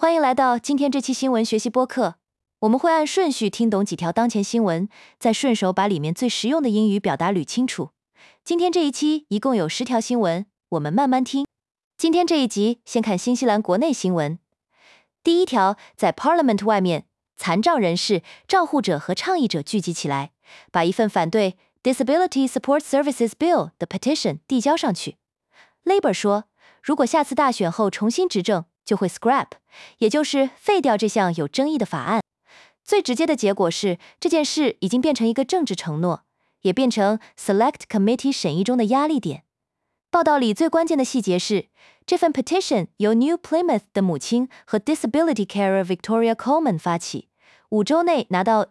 欢迎来到今天这期新闻学习播客，我们会按顺序听懂几条当前新闻，再顺手把里面最实用的英语表达捋清楚。今天这一期一共有10条新闻，我们慢慢听。今天这一集先看新西兰国内新闻。第一条，在 Parliament 外面，残障人士、照护者和倡议者聚集起来，把一份反对 Disability Support Services Bill 的 petition 递交上去。Labour 说，如果下次大选后重新执政，就会 scrap， 也就是废掉这项有争议的法案。最直接的结果是，这件事已经变成一个政治承诺，也变成 Select Committee 审议中的压力点。报道里最关键的细节是，这份 petition 由 New Plymouth 的母亲和 Disability Carer Victoria Coleman 发起，5周内拿到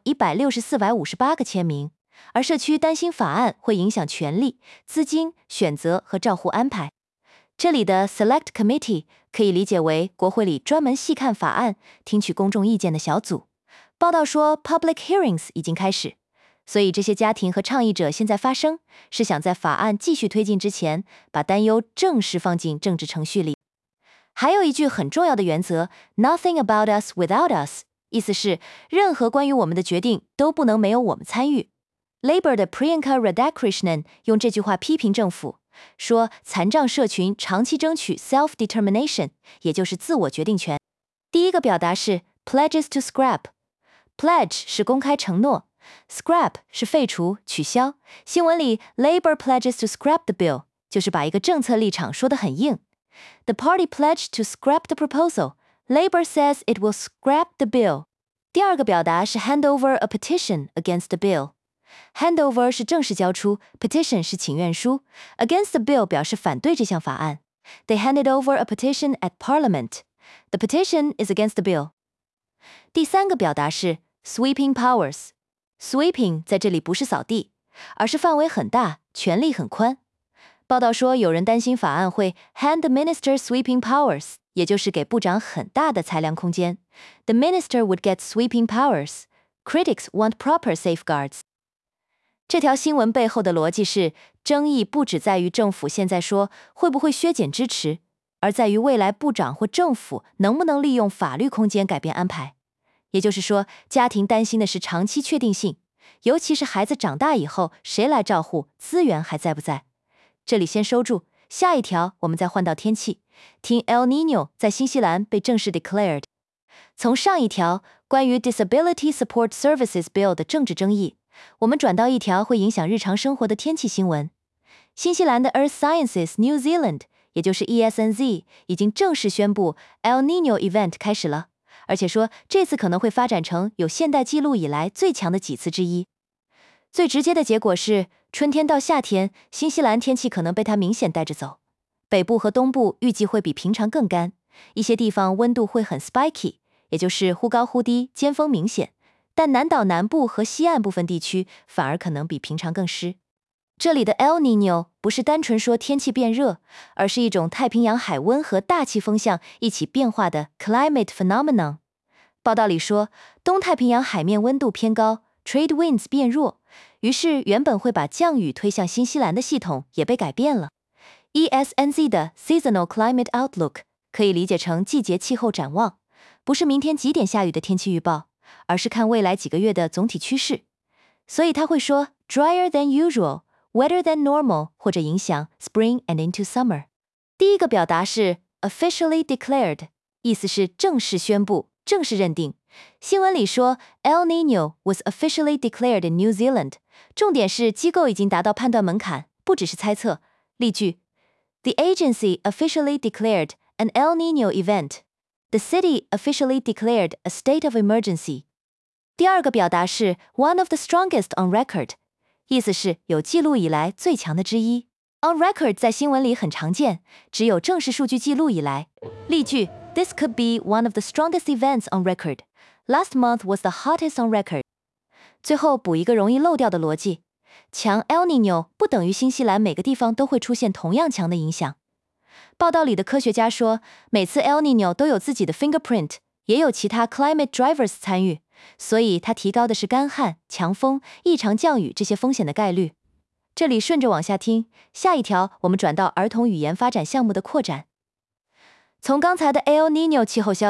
16458个签名，而社区担心法案会影响权利、资金、选择和照护安排。这里的 Select Committee 可以理解为国会里专门细看法案、听取公众意见的小组。报道说 Public Hearings 已经开始，所以这些家庭和倡议者现在发声，是想在法案继续推进之前，把担忧正式放进政治程序里。还有一句很重要的原则 Nothing about us without us， 意思是任何关于我们的决定都不能没有我们参与。Labour 的 Priyanka Radhakrishnan 用这句话批评政府，说残障社群长期争取 self-determination， 也就是自我决定权。第一个表达是 pledges to scrap。Pledge 是公开承诺， scrap 是废除、取消。新闻里 Labour pledges to scrap the bill 就是把一个政策立场说得很硬。The party pledged to scrap the proposal. Labour says it will scrap the bill. 第二个表达是 hand over a petition against the bill。Handover 是正式交出 ，petition 是请愿书 ，against the bill 表示反对这项法案。They handed over a petition at Parliament. The petition is against the bill. 第三个表达是 sweeping powers。Sweeping 在这里不是扫地，而是范围很大，权力很宽。报道说，有人担心法案会 hand the minister sweeping powers， 也就是给部长很大的裁量空间。The minister would get sweeping powers. Critics want proper safeguards.这条新闻背后的逻辑是，争议不只在于政府现在说会不会削减支持，而在于未来部长或政府能不能利用法律空间改变安排。也就是说，家庭担心的是长期确定性，尤其是孩子长大以后谁来照护，资源还在不在。这里先收住，下一条我们再换到天气，听 El Niño 在新西兰被正式 declared。从上一条关于 Disability Support Services Bill 的政治争议，我们转到一条会影响日常生活的天气新闻。新西兰的 Earth Sciences New Zealand， 也就是 ESNZ， 已经正式宣布 El Niño Event 开始了，而且说这次可能会发展成有现代记录以来最强的几次之一。最直接的结果是，春天到夏天，新西兰天气可能被它明显带着走。北部和东部预计会比平常更干，一些地方温度会很 spiky， 也就是忽高忽低，尖峰明显。但南岛南部和西岸部分地区反而可能比平常更湿。这里的 El Niño 不是单纯说天气变热，而是一种太平洋海温和大气风向一起变化的 climate phenomenon。报道里说，东太平洋海面温度偏高 ，trade winds 变弱，于是原本会把降雨推向新西兰的系统也被改变了。ESNZ 的 Seasonal Climate Outlook 可以理解成季节气候展望，不是明天几点下雨的天气预报，而是看未来几个月的总体趋势。所以他会说 drier than usual, wetter than normal， 或者影响 spring and into summer。 第一个表达是 officially declared， 意思是正式宣布、正式认定。新闻里说 El Niño was officially declared in New Zealand， 重点是机构已经达到判断门槛，不只是猜测。例句 The agency officially declared an El Niño event.The city officially declared a state of emergency. 第二个表达是 one of the strongest on record， 意思是有记录以来最强的之一。On record 在新闻里很常见，只有正式数据记录以来。例句 This could be one of the strongest events on record. Last month was the hottest on record. 最后补一个容易漏掉的逻辑，强 El Niño 不等于新西兰每个地方都会出现同样强的影响。报道里的科学家说，每次 El Niño 都有自己的 fingerprint， 也有其他 climate drivers 参与，所以它提高的是干旱、强风、异常降雨这些风险的概率。这里顺着往下听，下一条我们转到儿童语言发展项目的扩展。从刚才的 El Niño 气候消息，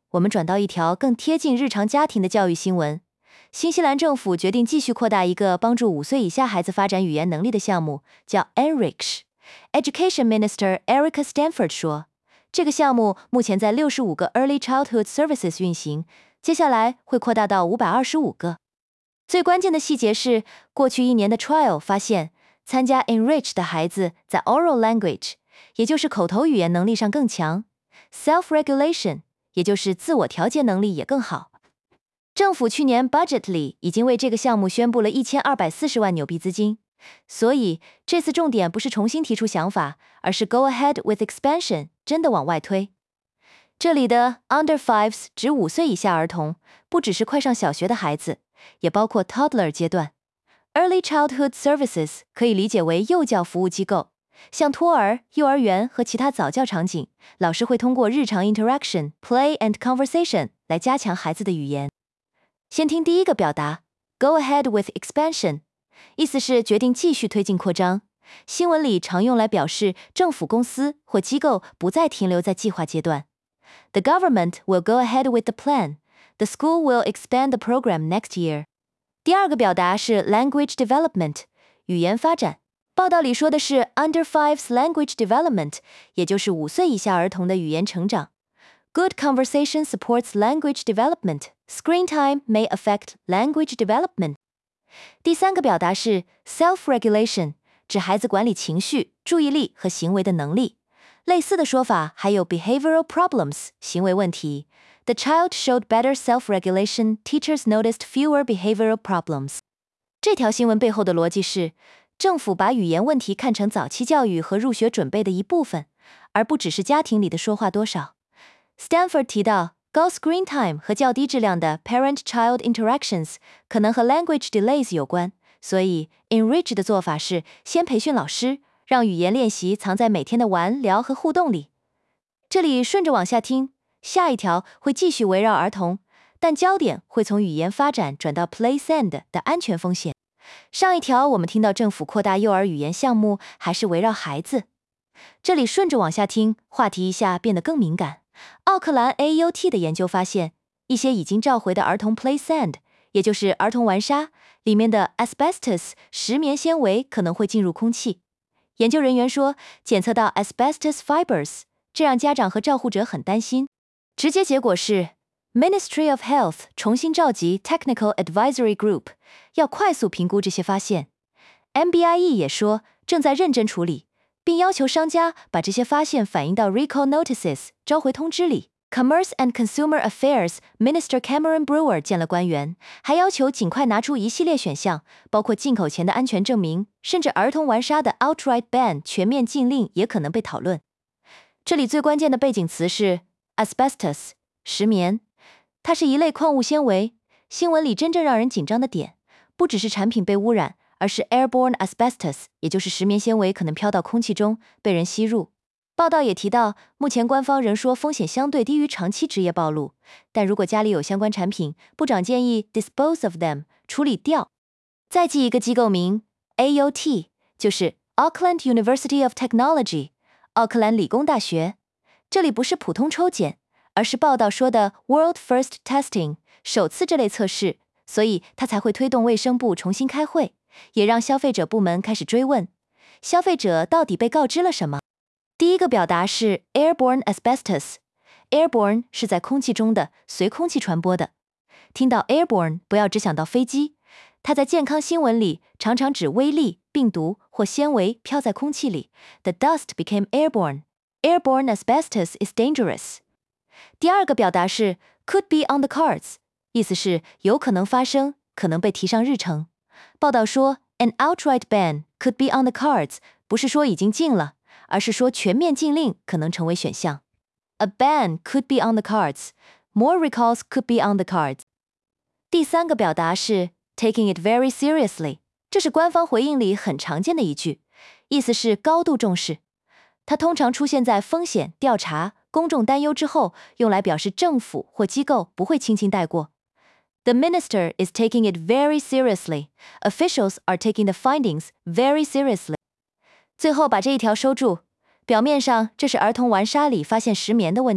我们转到一条更贴近日常家庭的教育新闻。新西兰政府决定继续扩大一个帮助5岁以下孩子发展语言能力的项目，叫 Enrich。Education Minister Erica Stanford 说，这个项目目前在65个 Early Childhood Services 运行，接下来会扩大到525个。最关键的细节是，过去1年的 trial 发现，参加 Enrich 的孩子在 oral language， 也就是口头语言能力上更强， self-regulation， 也就是自我调节能力也更好。政府去年 budget 里已经为这个项目宣布了1240万纽币资金，所以这次重点不是重新提出想法，而是 go ahead with expansion， 真的往外推。这里的 under fives 指5岁以下儿童，不只是快上小学的孩子，也包括 toddler 阶段。Early Childhood Services 可以理解为幼教服务机构，像托儿、幼儿园和其他早教场景，老师会通过日常 interaction、play and conversation 来加强孩子的语言。先听第一个表达 ，go ahead with expansion， 意思是决定继续推进扩张。新闻里常用来表示政府公司或机构不再停留在计划阶段。The government will go ahead with the plan. The school will expand the program next year. 第二个表达是 language development， 语言发展。报道里说的是 under fives language development， 也就是5岁以下儿童的语言成长。Good conversation supports language development. Screen time may affect language development. 第三个表达是 self-regulation， 指孩子管理情绪、注意力和行为的能力。类似的说法还有 behavioral problems， 行为问题。The child showed better self-regulation. Teachers noticed fewer behavioral problems. 这条新闻背后的逻辑是，政府把语言问题看成早期教育和入学准备的一部分，而不只是家庭里的说话多少。Stanford 提到，高 screen time 和较低质量的 parent-child interactions 可能和 language delays 有关，所以 Enrich 的做法是先培训老师，让语言练习藏在每天的玩、聊和互动里。这里顺着往下听，下一条会继续围绕儿童，但焦点会从语言发展转到 play send 的安全风险。上一条我们听到政府扩大幼儿语言项目还是围绕孩子，这里顺着往下听，话题一下变得更敏感。奥克兰 AUT 的研究发现，一些已经召回的儿童 play sand， 也就是儿童玩沙，里面的 asbestos 石棉纤维可能会进入空气。研究人员说，检测到 asbestos fibers， 这让家长和照护者很担心。直接结果是 Ministry of Health 重新召集 Technical Advisory Group， 要快速评估这些发现。MBIE 也说正在认真处理，并要求商家把这些发现反映到 Recall Notices 召回通知里。Commerce and Consumer Affairs Minister Cameron Brewer 见了官员，还要求尽快拿出一系列选项，包括进口前的安全证明，甚至儿童玩沙的 outright ban 全面禁令也可能被讨论。这里最关键的背景词是 asbestos 石棉，它是一类矿物纤维。新闻里真正让人紧张的点，不只是产品被污染，而是 airborne asbestos， 也就是石棉纤维可能飘到空气中，被人吸入。报道也提到，目前官方仍说风险相对低于长期职业暴露，但如果家里有相关产品，部长建议 dispose of them， 处理掉。再记一个机构名 AUT， 就是 Auckland University of Technology， 奥克兰理工大学。这里不是普通抽检，而是报道说的 World First Testing， 首次这类测试，所以他才会推动卫生部重新开会，也让消费者部门开始追问，消费者到底被告知了什么。第一个表达是 airborne asbestos，airborne 是在空气中的，随空气传播的。听到 airborne 不要只想到飞机，它在健康新闻里常常指微粒、病毒或纤维飘在空气里。The dust became airborne. Airborne asbestos is dangerous. 第二个表达是 could be on the cards， 意思是有可能发生，可能被提上日程。报道说 an outright ban could be on the cards， 不是说已经禁了，而是说全面禁令可能成为选项。A ban could be on the cards. More recalls could be on the cards. 第三个表达是 taking it very seriously， 这是官方回应里很常见的一句，意思是高度重视。它通常出现在风险、调查、公众担忧之后，用来表示政府或机构不会轻轻带过。The minister is taking it very seriously. Officials are taking the findings very seriously. 最后把这一条收住，表面上这是儿童玩沙里发现石棉的问题，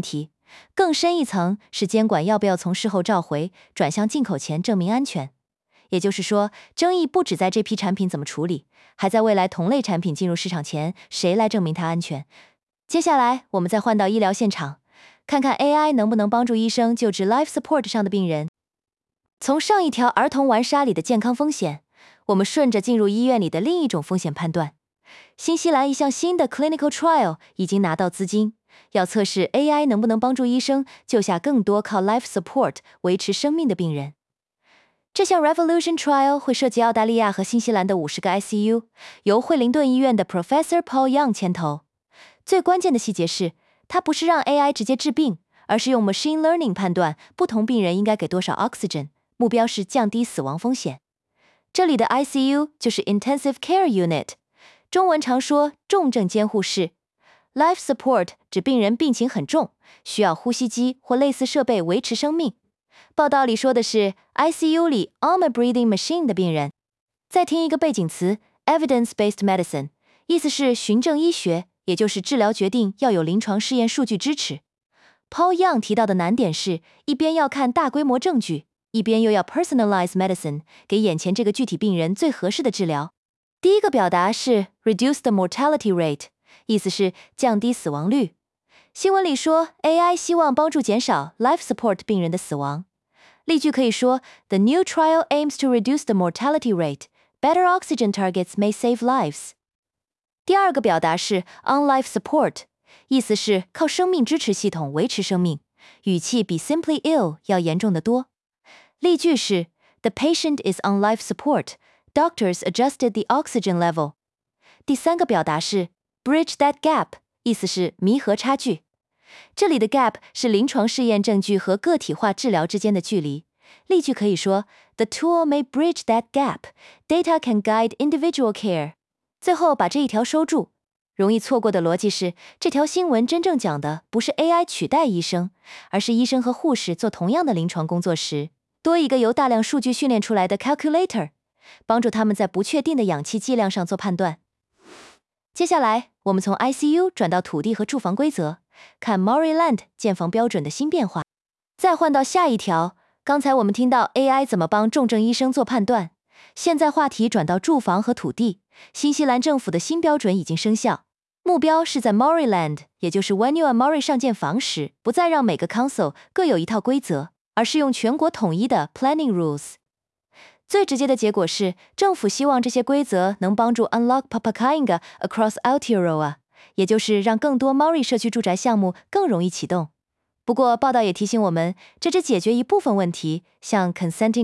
更深一层是监管要不要从事后召回转向进口前证明安全。也就是说，争议不只在这批产品怎么处理，还在未来同类产品进入市场前，谁来证明它安全。接下来，我们再换到医疗现场，看看 AI 能不能帮助医生救治 life support 上的病人。从上一条儿童玩沙里的健康风险，我们顺着进入医院里的另一种风险判断。新西兰一项新的 clinical trial 已经拿到资金，要测试 AI 能不能帮助医生救下更多靠 life support 维持生命的病人。这项 Revolution Trial 会涉及澳大利亚和新西兰的50个 ICU， 由惠灵顿医院的 Professor Paul Young 牵头。最关键的细节是，它不是让 AI 直接治病，而是用 machine learning 判断不同病人应该给多少 oxygen， 目标是降低死亡风险。这里的 ICU 就是 Intensive Care Unit， 中文常说重症监护室。Life support 指病人病情很重，需要呼吸机或类似设备维持生命。报道里说的是 ICU 里 on a breathing machine 的病人。再听一个背景词 Evidence-based medicine， 意思是循证医学，也就是治疗决定要有临床试验数据支持。Paul Young 提到的难点是，一边要看大规模证据，一边又要 personalize medicine， 给眼前这个具体病人最合适的治疗。第一个表达是 reduce the mortality rate， 意思是降低死亡率。新闻里说 AI 希望帮助减少 life support 病人的死亡。例句可以说 The new trial aims to reduce the mortality rate. Better oxygen targets may save lives. 第二个表达是 on life support， 意思是靠生命支持系统维持生命，语气比 simply ill 要严重得多。例句是 The patient is on life support. Doctors adjusted the oxygen level. 第三个表达是 bridge that gap， 意思是弥合差距。这里的 gap 是临床试验证据和个体化治疗之间的距离。例句可以说 The tool may bridge that gap. Data can guide individual care. 最后把这一条收住。容易错过的逻辑是，这条新闻真正讲的不是 AI 取代医生，而是医生和护士做同样的临床工作时，多一个由大量数据训练出来的 calculator， 帮助他们在不确定的氧气剂量上做判断。接下来，我们从 ICU 转到土地和住房规则，看 Maryland 建房标准的新变化。再换到下一条，刚才我们听到 AI 怎么帮重症医生做判断，现在话题转到住房和土地。新西兰政府的新标准已经生效，目标是在 Maryland， 也就是 When you are Mary 上建房时，不再让每个 council 各有一套规则，而是用全国统一的 planning rules。最直接的结果是，政府希望这些规则能帮助 unlock Papakāinga across Aotearoa， 也就是让更多 Maori 社区住宅项目更容易启动。不过，报道也提醒我们，这只解决一部分问题，像 consenting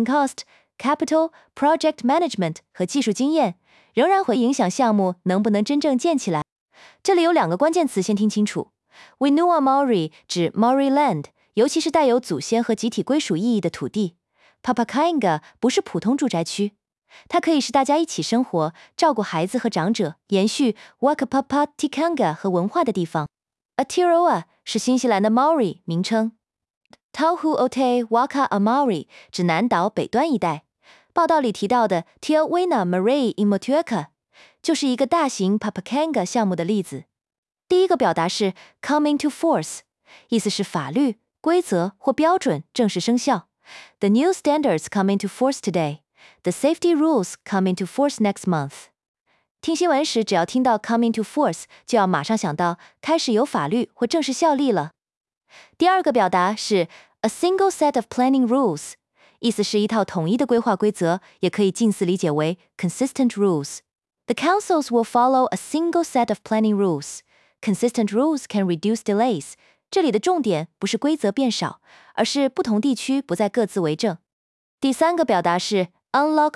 cost、capital、project management 和技术经验，仍然会影响项目能不能真正建起来。这里有两个关键词，先听清楚。Whenua Maori 指 Maori land， 尤其是带有祖先和集体归属意义的土地。Papakāinga 不是普通住宅区，它可以是大家一起生活、照顾孩子和长者、延续 Whakapapa Tikanga 和文化的地方。Aotearoa 是新西兰的 Maori 名称。Tauhu Ote Waka a Maori 指南岛北端一带。报道里提到的 Te Wena Marae in Motueka 就是一个大型 Papakāinga 项目的例子。第一个表达是 come into force， 意思是法律、规则或标准正式生效。The new standards come into force today. The safety rules come into force next month. 听新闻时，只要听到 come into force， 就要马上想到开始有法律或正式效力了。第二个表达是 a single set of planning rules， 意思是一套统一的规划规则，也可以近似理解为 consistent rules. The councils will follow a single set of planning rules. Consistent rules can reduce delays. 这里的重点不是规则变少，而是不同地区不再各自为政。第三个表达是 unlock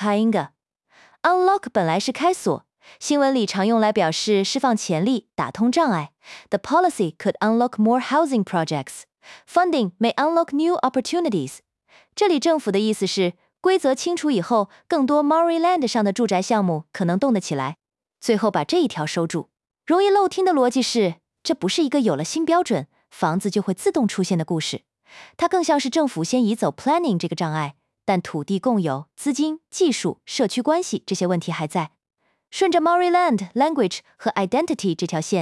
Papakāinga。Unlock 本来是开锁，新闻里常用来表示释放潜力、打通障碍。The policy could unlock more housing projects. Funding may unlock new opportunities. 这里政府的意思是，规则清楚以后，更多 Maori land 上的住宅项目可能动得起来。最后把这一条收住。容易漏听的逻辑是，这不是一个有了新标准，房子就会自动出现的故事。它更像是政府先移走 planning 这个障碍，但土地共有、资金、技术、社区关系这些问题还在。顺着 Maori land、language 和 identity 这条线，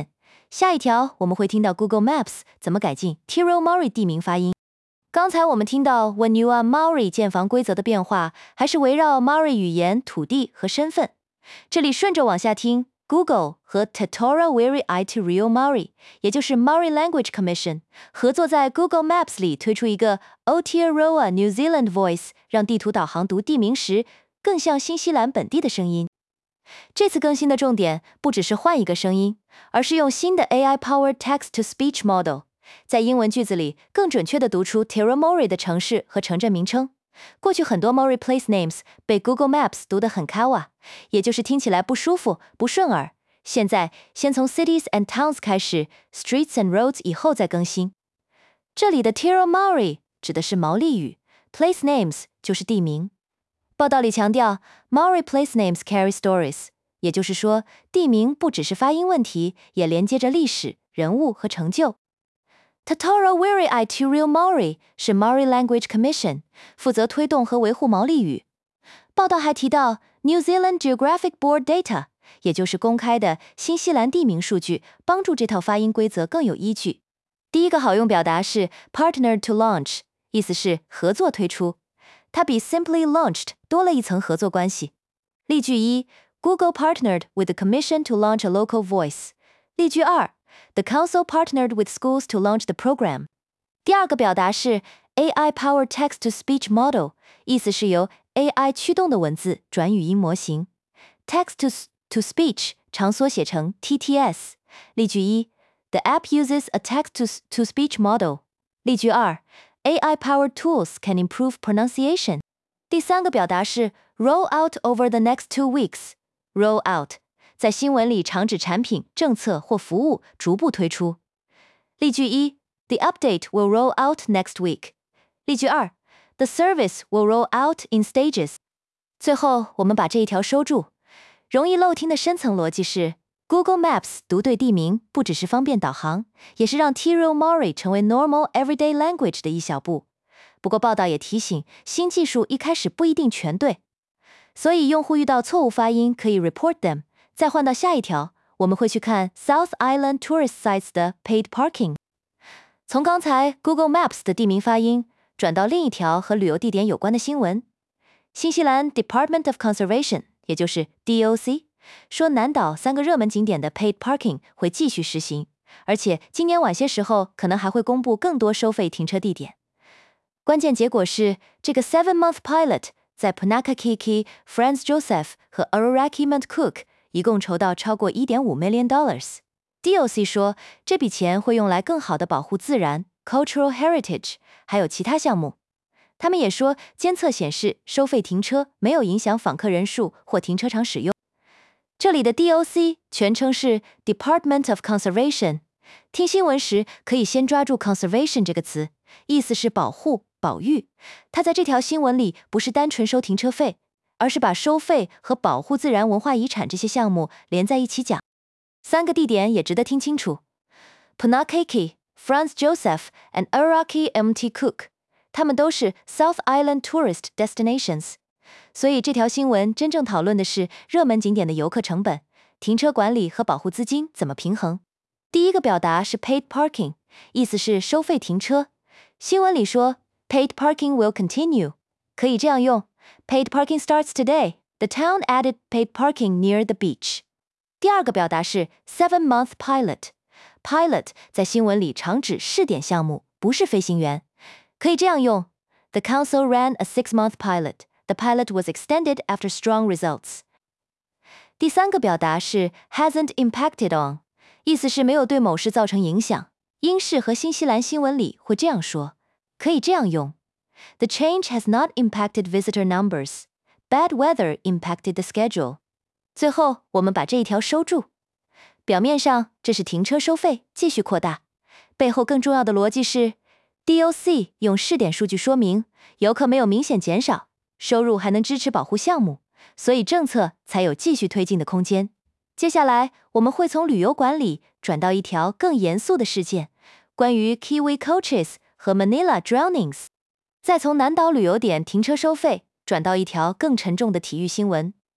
下一条我们会听到 Google Maps 怎么改进 Tiro Mori 地名发音。刚才我们听到 When you are Maori 建房规则的变化，还是围绕 Maori 语言、土地和身份。这里顺着往下听 ，Google 和 Te Tora Wiri Aotearoa Māori， 也就是 Maori Language Commission 合作在 Google Maps 里推出一个 Aotearoa New Zealand Voice， 让地图导航读地名时更像新西兰本地的声音。这次更新的重点不只是换一个声音，而是用新的 AI-powered text-to-speech model， 在英文句子里更准确地读出 Tiro Mori 的城市和城镇名称。过去很多 Maori place names 被 Google Maps 读得很 kawa， 也就是听起来不舒服、不顺耳。现在先从 cities and towns 开始 ，streets and roads 以后再更新。这里的 Tiro Mori 指的是毛利语 ，place names 就是地名。报道里强调 Maori place names carry stories， 也就是说，地名不只是发音问题，也连接着历史、人物和成就。Te Tora Wiri Aotearoa Māori 是 Maori Language Commission， 负责推动和维护毛利语。报道还提到 New Zealand Geographic Board Data， 也就是公开的新西兰地名数据，帮助这套发音规则更有依据。第一个好用表达是 partnered to launch， 意思是合作推出。它比 simply launched 多了一层合作关系。例句一 ，Google partnered with the Commission to launch a local voice。例句二 ，The Council partnered with schools to launch the program。第二个表达是 AI-powered text-to-speech model， 意思是由 AI 驱动的文字转语音模型。Text-to-speech 常缩写成 TTS。例句一 ，The app uses a text-to-speech model。例句二 AI-powered tools can improve pronunciation。第三个表达是 roll out over the next 2 weeks。roll out 在新闻里常指产品、政策或服务逐步推出。例句一 The update will roll out next week。例句二 The service will roll out in stages。最后，我们把这一条收住。容易漏听的深层逻辑是Google Maps 读对地名不只是方便导航，也是让 Tiro Mori 成为 normal everyday language 的一小步。不过报道也提醒，新技术一开始不一定全对，所以用户遇到错误发音可以 report them。再换到下一条，我们会去看 South Island Tourist Sites 的 paid parking。从刚才 Google Maps 的地名发音，转到另一条和旅游地点有关的新闻。新西兰 Department of Conservation， 也就是 DOC。说南岛3个热门景点的 paid parking 会继续实行，而且今年晚些时候可能还会公布更多收费停车地点。关键结果是，这个 7-month pilot 在 Punakakeke、Franz Joseph 和 Aoraki Mount Cook 一共筹到超过 $1.5 million。DOC 说，这笔钱会用来更好地保护自然 cultural heritage， 还有其他项目。他们也说，监测显示收费停车没有影响访客人数或停车场使用。这里的 DOC 全称是 Department of Conservation。听新闻时可以先抓住 conservation 这个词，意思是保护、保育。它在这条新闻里不是单纯收停车费，而是把收费和保护自然文化遗产这些项目连在一起讲。3个地点也值得听清楚 ：Punakake、Franz Joseph and Aoraki Mount Cook， 它们都是 South Island Tourist Destinations。所以这条新闻真正讨论的是热门景点的游客成本、停车管理和保护资金怎么平衡。第一个表达是 paid parking， 意思是收费停车。新闻里说 paid parking will continue， 可以这样用 paid parking starts today. The town added paid parking near the beach。 第二个表达是 7-month pilot。 pilot 在新闻里常指试点项目，不是飞行员。可以这样用 The council ran a 6-month pilot.The pilot was extended after strong results。 第三个表达是 hasn't impacted on， 意思是没有对某事造成影响。英式和新西兰新闻里会这样说，可以这样用 The change has not impacted visitor numbers. Bad weather impacted the schedule。 最后，我们把这一条收住。表面上这是停车收费继续扩大，背后更重要的逻辑是 DOC 用试点数据说明游客没有明显减少，收入还能支持保护项目，所以政策才有继续推进的空间。接下来，我们会从旅游管理转到一条更严肃的事件，关于 Kiwi coaches 和 Manila drownings。再从南岛旅游点停车收费转到一条更沉重的体育新闻。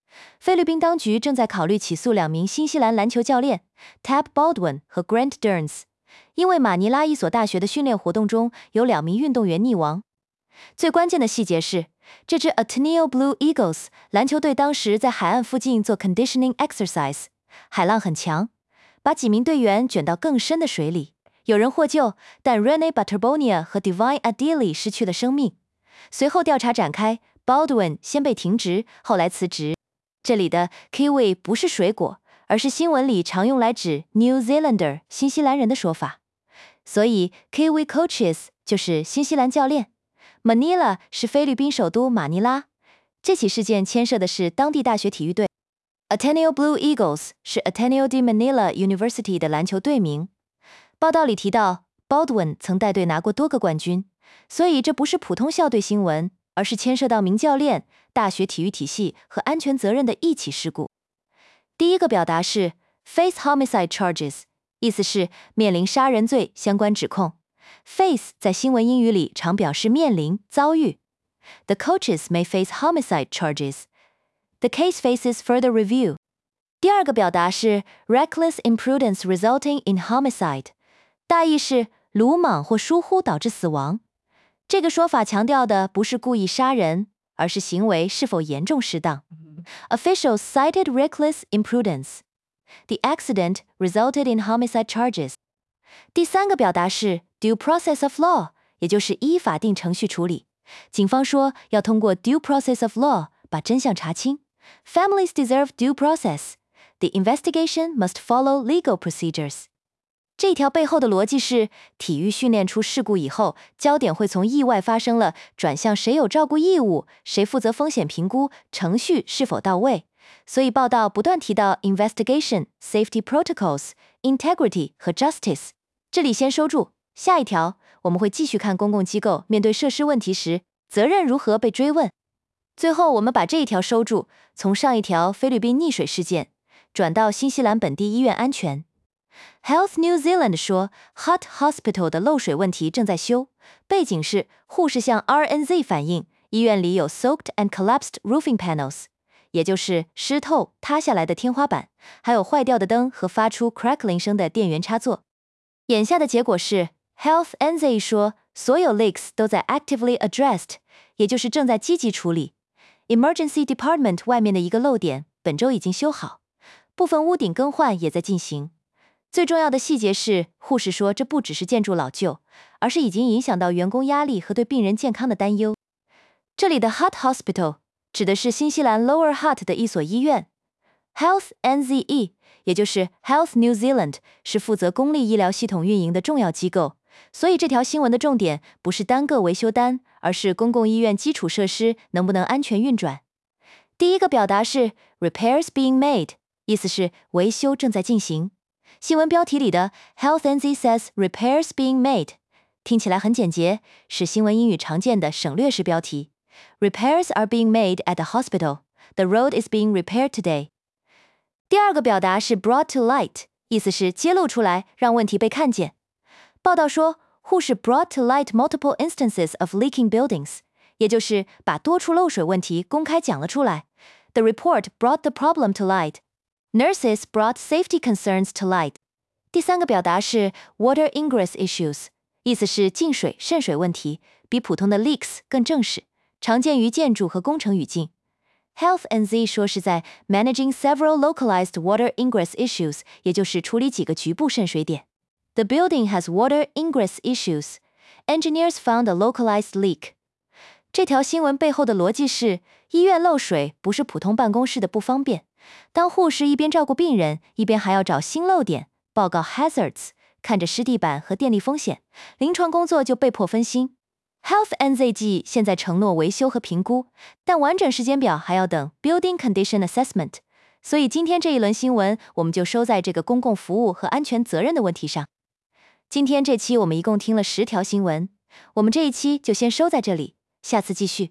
菲律宾当局正在考虑起诉2名新西兰篮球教练 Tab Baldwin 和 Grant Derns， 因为马尼拉一所大学的训练活动中有2名运动员溺亡。最关键的细节是，这支 Ateneo Blue Eagles 篮球队当时在海岸附近做 conditioning exercise， 海浪很强，把几名队员卷到更深的水里。有人获救，但 Rene Butterbonia 和 Divine Adili 失去了生命。随后调查展开 ，Baldwin 先被停职，后来辞职。这里的 Kiwi 不是水果，而是新闻里常用来指 New Zealander 新西兰人的说法。所以 Kiwi Coaches 就是新西兰教练。Manila 是菲律宾首都马尼拉。这起事件牵涉的是当地大学体育队。Ateneo Blue Eagles 是 Ateneo de Manila University 的篮球队名。报道里提到 Baldwin 曾带队拿过多个冠军，所以这不是普通校队新闻，而是牵涉到名教练、大学体育体系和安全责任的一起事故。第一个表达是 face homicide charges， 意思是面临杀人罪相关指控。face 在新闻英语里常表示面临、遭遇。The coaches may face homicide charges. The case faces further review. 第二个表达是 reckless imprudence resulting in homicide， 大意是鲁莽或疏忽导致死亡。这个说法强调的不是故意杀人，而是行为是否严重适当。Officials cited reckless imprudence. The accident resulted in homicide charges. 第三个表达是 due process of law， 也就是依法定程序处理。警方说要通过 due process of law 把真相查清。Families deserve due process. The investigation must follow legal procedures. 这条背后的逻辑是，体育训练出事故以后，焦点会从意外发生了转向谁有照顾义务，谁负责风险评估，程序是否到位。所以报道不断提到 investigation、safety protocols、integrity 和 justice。这里先收住，下一条我们会继续看公共机构面对设施问题时，责任如何被追问。最后我们把这一条收住，从上一条菲律宾溺水事件转到新西兰本地医院安全。Health New Zealand 说 Hutt Hospital 的漏水问题正在修，背景是护士向 RNZ 反映医院里有 soaked and collapsed roofing panels， 也就是湿透塌下来的天花板，还有坏掉的灯和发出 crackling 声的电源插座。眼下的结果是 Health NZ 说所有 leaks 都在 actively addressed， 也就是正在积极处理。Emergency Department 外面的一个漏点本周已经修好，部分屋顶更换也在进行。最重要的细节是，护士说这不只是建筑老旧，而是已经影响到员工压力和对病人健康的担忧。这里的 Hutt Hospital 指的是新西兰 Lower Hutt 的一所医院。Health NZE 也就是 Health New Zealand 是负责公立医疗系统运营的重要机构，所以这条新闻的重点不是单个维修单，而是公共医院基础设施能不能安全运转。第一个表达是 repairs being made， 意思是维修正在进行。新闻标题里的 Health NZ says repairs being made 听起来很简洁，是新闻英语常见的省略式标题。Repairs are being made at the hospital. The road is being repaired today. 第二个表达是 brought to light， 意思是揭露出来，让问题被看见。报道说，护士 brought to light multiple instances of leaking buildings， 也就是把多处漏水问题公开讲了出来。The report brought the problem to light.Nurses brought safety concerns to light. 第三个表达是 water ingress issues， 意思是进水、渗水问题，比普通的 leaks 更正式，常见于建筑和工程语境。Health NZ 说是在 managing several localized water ingress issues， 也就是处理几个局部渗水点。The building has water ingress issues. Engineers found a localized leak. 这条新闻背后的逻辑是，医院漏水不是普通办公室的不方便。当护士一边照顾病人，一边还要找新漏点，报告 hazards， 看着湿地板和电力风险，临床工作就被迫分心。Health NZ 现在承诺维修和评估，但完整时间表还要等 Building Condition Assessment。所以今天这一轮新闻，我们就收在这个公共服务和安全责任的问题上。今天这期我们一共听了10条新闻，我们这一期就先收在这里，下次继续。